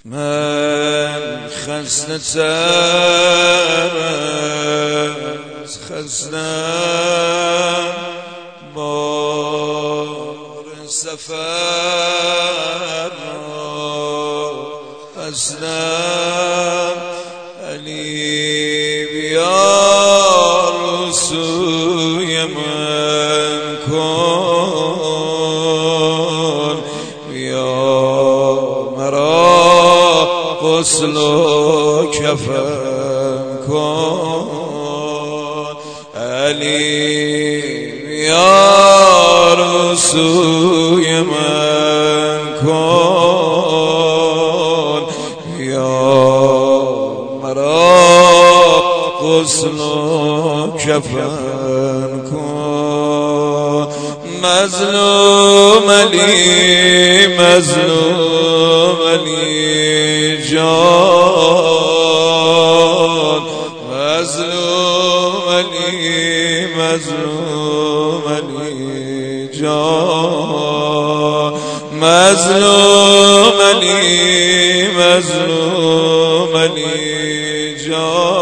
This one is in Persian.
من خسته خستم بار سفر خستم علی بیار سوی من کن بیا مرا غسل و کفن کن علی بیار سوی من کن بیا مرا غسل و کفن کن مظلوم علی مظلوم علی جان مظلوم علی مظلوم علی جان مظلوم علی مظلوم علی جان